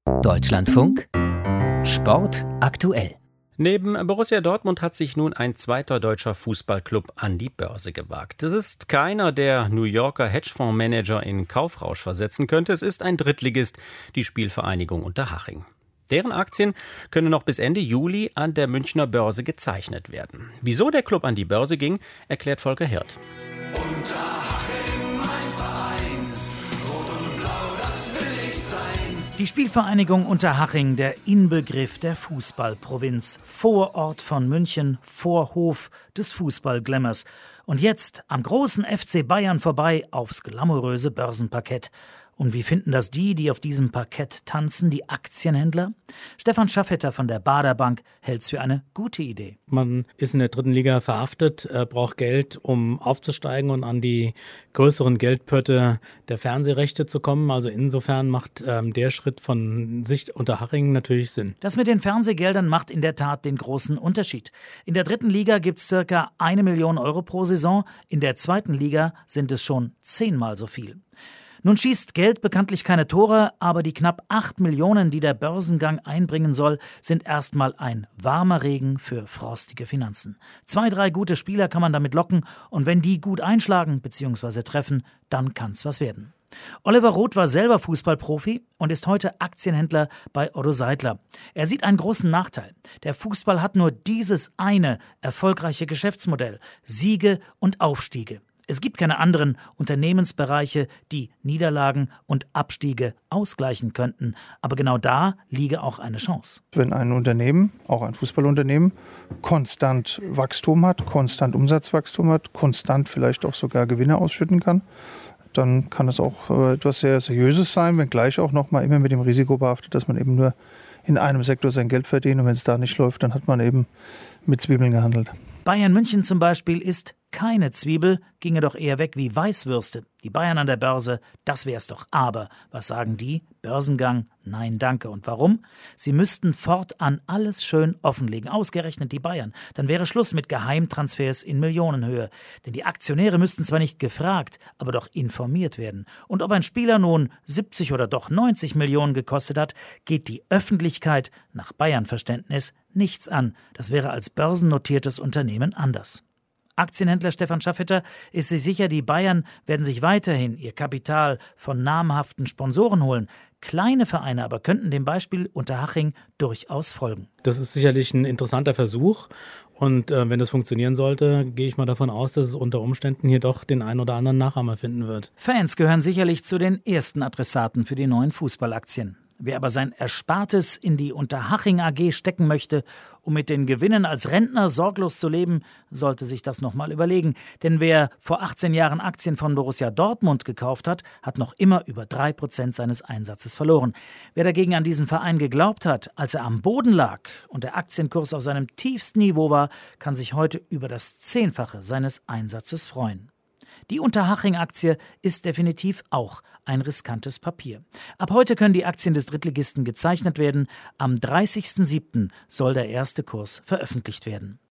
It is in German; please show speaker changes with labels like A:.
A: Deutschlandfunk Sport aktuell.
B: Neben Borussia Dortmund hat sich nun ein zweiter deutscher Fußballclub an die Börse gewagt. Es ist keiner, der New Yorker Hedgefondsmanager in Kaufrausch versetzen könnte. Es ist ein Drittligist, die Spielvereinigung Unterhaching. Deren Aktien können noch bis Ende Juli an der Münchner Börse gezeichnet werden. Wieso der Club an die Börse ging, erklärt Volker Hirt.
C: Unterhaching, mein Verein, rot und blau, das will ich sein.
D: Die Spielvereinigung Unterhaching, der Inbegriff der Fußballprovinz. Vorort von München, Vorhof des Fußballglamours. Und jetzt am großen FC Bayern vorbei aufs glamouröse Börsenparkett. Und wie finden das die auf diesem Parkett tanzen, die Aktienhändler? Stefan Schaffetter von der Baader Bank hält es für eine gute Idee.
E: Man ist in der dritten Liga verhaftet, braucht Geld, um aufzusteigen und an die größeren Geldpötte der Fernsehrechte zu kommen. Also insofern macht der Schritt von Sicht Unterhaching natürlich Sinn.
D: Das mit den Fernsehgeldern macht in der Tat den großen Unterschied. In der dritten Liga gibt es circa 1 Million Euro pro Saison. In der zweiten Liga sind es schon 10-mal so viel. Nun schießt Geld bekanntlich keine Tore, aber die knapp 8 Millionen, die der Börsengang einbringen soll, sind erstmal ein warmer Regen für frostige Finanzen. 2, 3 gute Spieler kann man damit locken und wenn die gut einschlagen bzw. treffen, dann kann's was werden. Oliver Roth war selber Fußballprofi und ist heute Aktienhändler bei Otto Seidler. Er sieht einen großen Nachteil. Der Fußball hat nur dieses eine erfolgreiche Geschäftsmodell: Siege und Aufstiege. Es gibt keine anderen Unternehmensbereiche, die Niederlagen und Abstiege ausgleichen könnten. Aber genau da liege auch eine Chance.
F: Wenn ein Unternehmen, auch ein Fußballunternehmen, konstant Wachstum hat, konstant Umsatzwachstum hat, konstant vielleicht auch sogar Gewinne ausschütten kann, dann kann es auch etwas sehr Seriöses sein, wenngleich auch noch mal immer mit dem Risiko behaftet, dass man eben nur in einem Sektor sein Geld verdient. Und wenn es da nicht läuft, dann hat man eben mit Zwiebeln gehandelt.
D: Bayern München zum Beispiel ist keine Zwiebel, ginge doch eher weg wie Weißwürste. Die Bayern an der Börse, das wär's doch. Aber, was sagen die? Börsengang? Nein, danke. Und warum? Sie müssten fortan alles schön offenlegen. Ausgerechnet die Bayern. Dann wäre Schluss mit Geheimtransfers in Millionenhöhe. Denn die Aktionäre müssten zwar nicht gefragt, aber doch informiert werden. Und ob ein Spieler nun 70 oder doch 90 Millionen gekostet hat, geht die Öffentlichkeit nach Bayern-Verständnis nichts an. Das wäre als börsennotiertes Unternehmen anders. Aktienhändler Stefan Schaffetter ist sich sicher, die Bayern werden sich weiterhin ihr Kapital von namhaften Sponsoren holen. Kleine Vereine aber könnten dem Beispiel Unterhaching durchaus folgen.
E: Das ist sicherlich ein interessanter Versuch. Und wenn das funktionieren sollte, gehe ich mal davon aus, dass es unter Umständen hier doch den einen oder anderen Nachahmer finden wird.
D: Fans gehören sicherlich zu den ersten Adressaten für die neuen Fußballaktien. Wer aber sein Erspartes in die Unterhaching AG stecken möchte, um mit den Gewinnen als Rentner sorglos zu leben, sollte sich das nochmal überlegen. Denn wer vor 18 Jahren Aktien von Borussia Dortmund gekauft hat, hat noch immer über 3% seines Einsatzes verloren. Wer dagegen an diesen Verein geglaubt hat, als er am Boden lag und der Aktienkurs auf seinem tiefsten Niveau war, kann sich heute über das 10-fache seines Einsatzes freuen. Die Unterhaching-Aktie ist definitiv auch ein riskantes Papier. Ab heute können die Aktien des Drittligisten gezeichnet werden. Am 30.07. soll der erste Kurs veröffentlicht werden.